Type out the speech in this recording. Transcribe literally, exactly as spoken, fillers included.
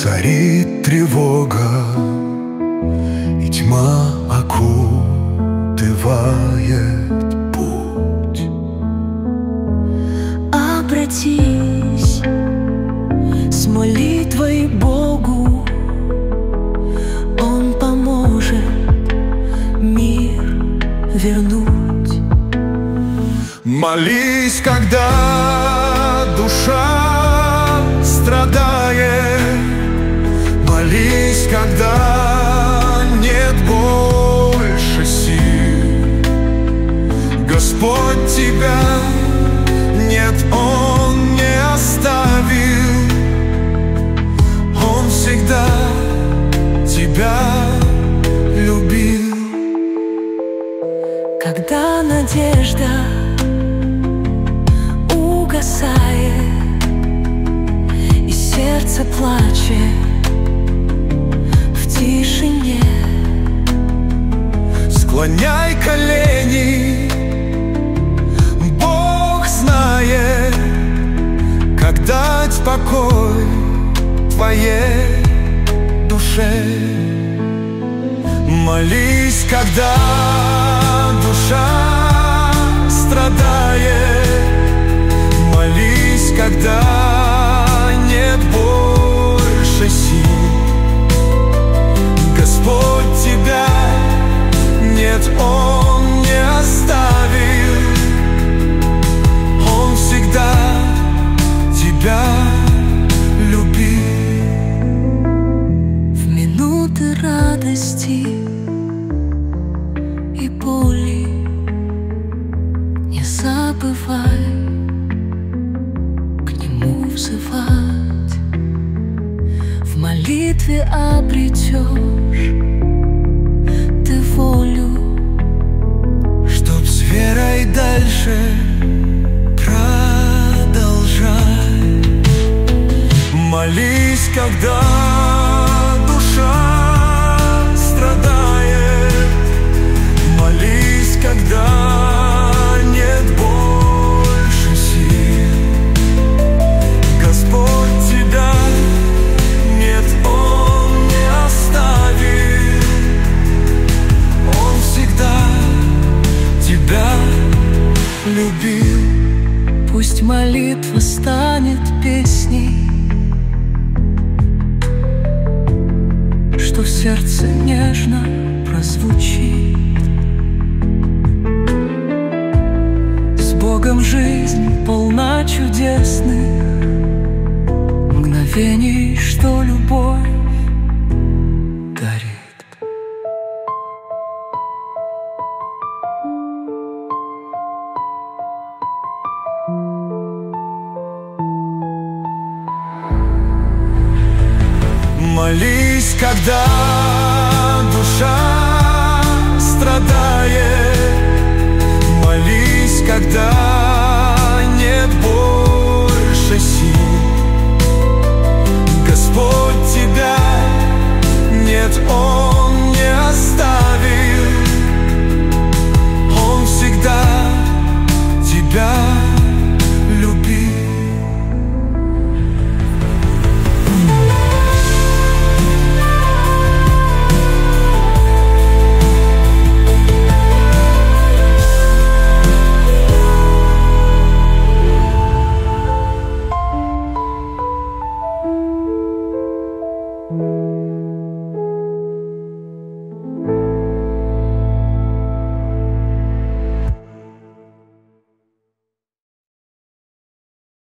царит тревога, и тьма окутывает путь. Обратись с молитвой Богу, Он поможет мир вернуть. Молись, когда душа страдает, молись, когда нет больше сил. Господь тебя нет, Он не оставил. Он всегда тебя любил. Когда надежда угасает и сердце плачет в тишине, склоняй колени, Бог знает, как дать покой твоей душе. Молись, когда душа страдает, молись, когда нет больше сил. Господь тебя нет, Он не оставил. Он всегда тебя любил. в минуты радости и боли не забывай к Нему взывать. В молитве обретешь ты волю, Чтоб с верой дальше продолжай. Молись, когда душа страдает, молись, когда нет больше сил. Господь тебя нет, Он не оставил. Он всегда тебя любил. пусть молитва станет песней, что в сердце нежно прозвучит. С Богом жизнь полна чудесных мгновений, что любовь дарит. Молись, когда душа страдает, молись, когда